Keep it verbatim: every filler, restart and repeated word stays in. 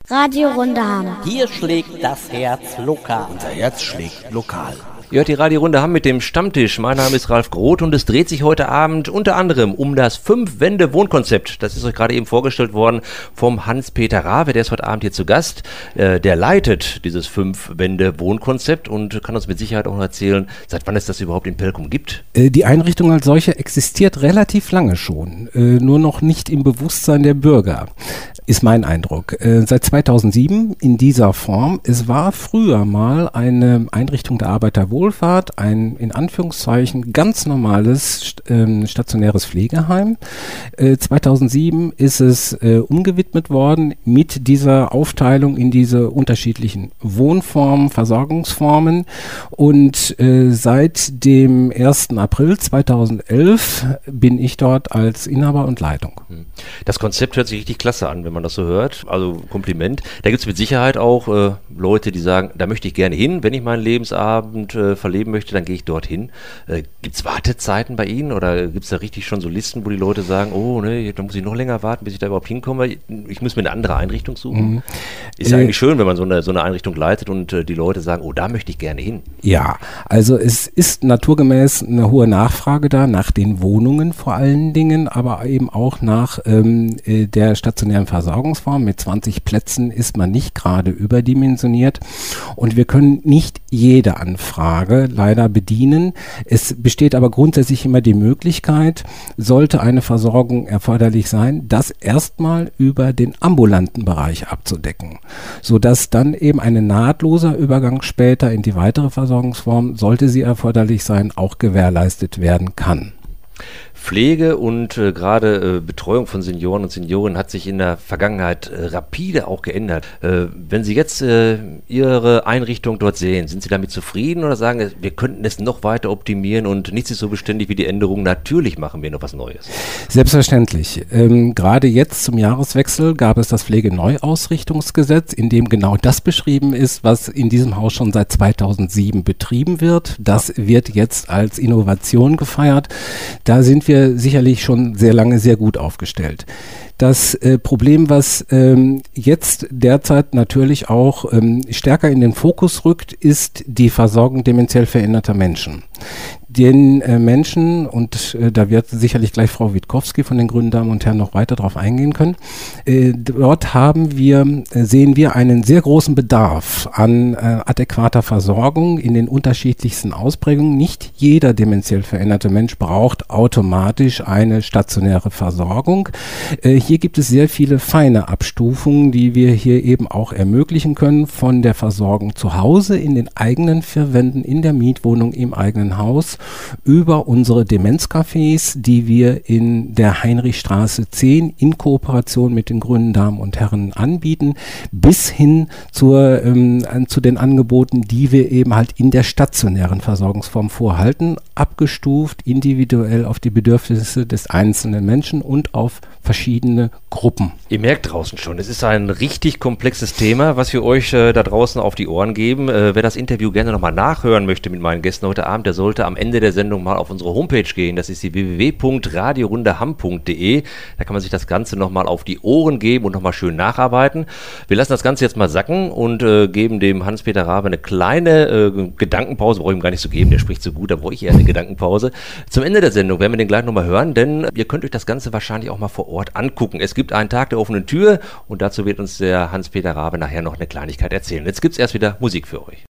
Radio Runde. Hier schlägt das Herz lokal. Unser Herz schlägt lokal. Ihr hört die Radio-Runde Hamm mit dem Stammtisch. Mein Name ist Ralf Groth und es dreht sich heute Abend unter anderem um das Fünf-Wände-Wohnkonzept. Das ist euch gerade eben vorgestellt worden vom Hans-Peter Raabe, der ist heute Abend hier zu Gast. Äh, der leitet dieses Fünf-Wände-Wohnkonzept und kann uns mit Sicherheit auch noch erzählen, seit wann es das überhaupt in Pelkum gibt. Äh, die Einrichtung als solche existiert relativ lange schon, äh, nur noch nicht im Bewusstsein der Bürger, ist mein Eindruck. Äh, seit zweitausendsieben in dieser Form. Es war früher mal eine Einrichtung der Arbeiterwohlfahrt, ein in Anführungszeichen ganz normales äh, stationäres Pflegeheim. Äh, zweitausendsieben ist es äh, umgewidmet worden mit dieser Aufteilung in diese unterschiedlichen Wohnformen, Versorgungsformen und äh, seit dem ersten April zweitausendelf bin ich dort als Inhaber und Leitung. Das Konzept hört sich richtig klasse an, wenn man das so hört. Also Kompliment. Da gibt es mit Sicherheit auch äh, Leute, die sagen, da möchte ich gerne hin, wenn ich meinen Lebensabend äh, verleben möchte, dann gehe ich dorthin. Äh, gibt es Wartezeiten bei Ihnen oder gibt es da richtig schon so Listen, wo die Leute sagen, oh ne, da muss ich noch länger warten, bis ich da überhaupt hinkomme, ich muss mir eine andere Einrichtung suchen? Mhm. Ist ja äh, eigentlich schön, wenn man so eine, so eine Einrichtung leitet und äh, die Leute sagen, oh, da möchte ich gerne hin. Ja, also es ist naturgemäß eine hohe Nachfrage da, nach den Wohnungen vor allen Dingen, aber eben auch nach ähm, der stationären Versorgungsform. Mit zwanzig Plätzen ist man nicht gerade überdimensioniert und wir können nicht jede Anfrage leider bedienen. Es besteht aber grundsätzlich immer die Möglichkeit, sollte eine Versorgung erforderlich sein, das erstmal über den ambulanten Bereich abzudecken, sodass dann eben ein nahtloser Übergang später in die weitere Versorgungsform, sollte sie erforderlich sein, auch gewährleistet werden kann. Pflege und äh, gerade äh, Betreuung von Senioren und Seniorinnen hat sich in der Vergangenheit äh, rapide auch geändert. Äh, wenn Sie jetzt äh, Ihre Einrichtung dort sehen, sind Sie damit zufrieden oder sagen, wir könnten es noch weiter optimieren und nichts ist so beständig wie die Änderungen, natürlich machen wir noch was Neues? Selbstverständlich. Ähm, gerade jetzt zum Jahreswechsel gab es das Pflegeneuausrichtungsgesetz, in dem genau das beschrieben ist, was in diesem Haus schon seit zweitausendsieben betrieben wird. Das wird jetzt als Innovation gefeiert. Da sind wir sicherlich schon sehr lange sehr gut aufgestellt. Das äh, Problem, was ähm, jetzt derzeit natürlich auch ähm, stärker in den Fokus rückt, ist die Versorgung dementiell veränderter Menschen. Den äh, Menschen, und äh, da wird sicherlich gleich Frau Witkowski von den Grünen Damen und Herren noch weiter darauf eingehen können, äh, dort haben wir, äh, sehen wir einen sehr großen Bedarf an äh, adäquater Versorgung in den unterschiedlichsten Ausprägungen. Nicht jeder dementiell veränderte Mensch braucht automatisch eine stationäre Versorgung. Äh, hier gibt es sehr viele feine Abstufungen, die wir hier eben auch ermöglichen können, von der Versorgung zu Hause, in den eigenen vier Wänden, in der Mietwohnung, im eigenen Haus, über unsere Demenzcafés, die wir in der Heinrichstraße zehn in Kooperation mit den Grünen Damen und Herren anbieten, bis hin zur, ähm, zu den Angeboten, die wir eben halt in der stationären Versorgungsform vorhalten, abgestuft, individuell auf die Bedürfnisse des einzelnen Menschen und auf verschiedene Gruppen. Ihr merkt draußen schon, es ist ein richtig komplexes Thema, was wir euch äh, da draußen auf die Ohren geben. Äh, wer das Interview gerne nochmal nachhören möchte mit meinen Gästen heute Abend, der sollte am Ende der Sendung mal auf unsere Homepage gehen. Das ist die w w w punkt radiorundehamm punkt d e. Da kann man sich das Ganze nochmal auf die Ohren geben und nochmal schön nacharbeiten. Wir lassen das Ganze jetzt mal sacken und äh, geben dem Hans-Peter Raabe eine kleine äh, Gedankenpause. Brauche ich ihm gar nicht zu geben, der spricht so gut, da brauche ich eher eine Gedankenpause. Zum Ende der Sendung werden wir den gleich nochmal hören, denn ihr könnt euch das Ganze wahrscheinlich auch mal vor Ort angucken. Es gibt einen Tag der offenen Tür und dazu wird uns der Hans-Peter Raabe nachher noch eine Kleinigkeit erzählen. Jetzt gibt es erst wieder Musik für euch.